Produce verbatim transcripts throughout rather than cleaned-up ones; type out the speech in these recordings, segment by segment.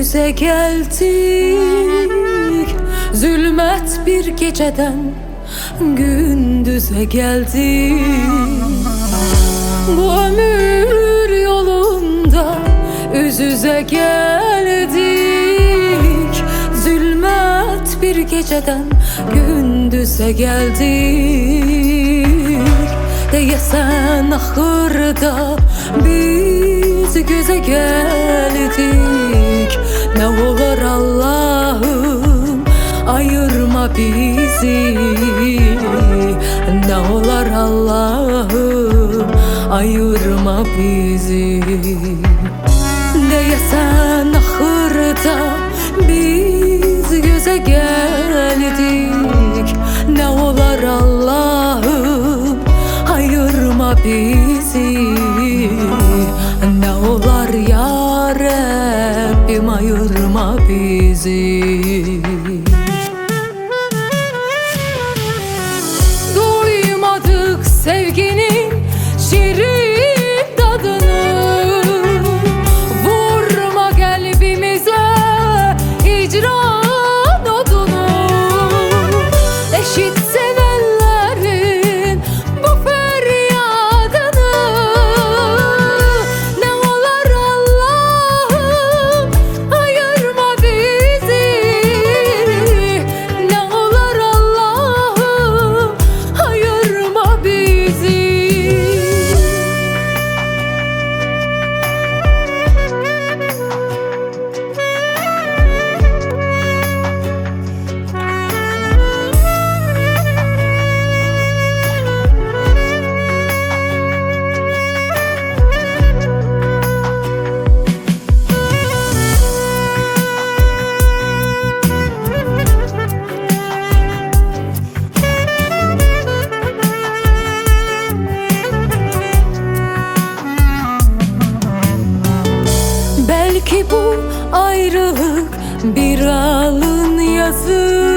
Gündüze geldik, zulmet bir geceden gündüze geldik. Bu ömür yolunda üz yüze geldik, zulmet bir geceden gündüze geldik. Deyesen ahırda biz göze geldik. Ne olur Allah'ım ayırma bizi, ne olur Allah'ım ayırma bizi. Deyesen ahırda biz göze geldik. Ne olur Allah'ım ayırma bizi, ne olur ya Rabbim ayırma bizi. Duymadık sevginin şirin tadını, vurma kalbimize hicran odunu. Eşit sevenlerin bu feryadını, ne olur Allah'ım ayırma bizi, ne olur Allah'ım ayırma bizi. Belki bu ayrılık bir alın yazı,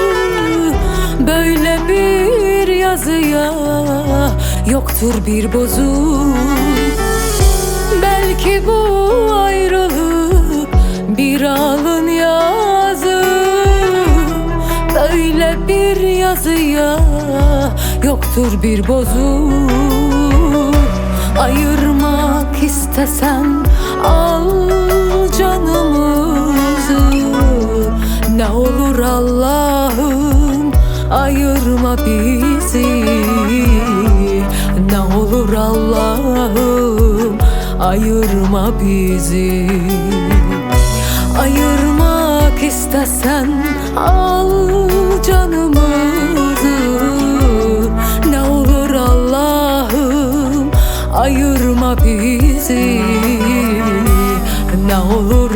böyle bir yazıya yoktur bir bozuk. Belki bu ayrılık bir alın yazı, böyle bir yazıya yoktur bir bozuk. Ayırmak istesen al canımızı, ne olur Allah'ım ayırma bizi, ne olur Allah'ım ayırma bizi. Ayırmak istesen al canımızı, ne olur Allah'ım ayırma bizi, ne olur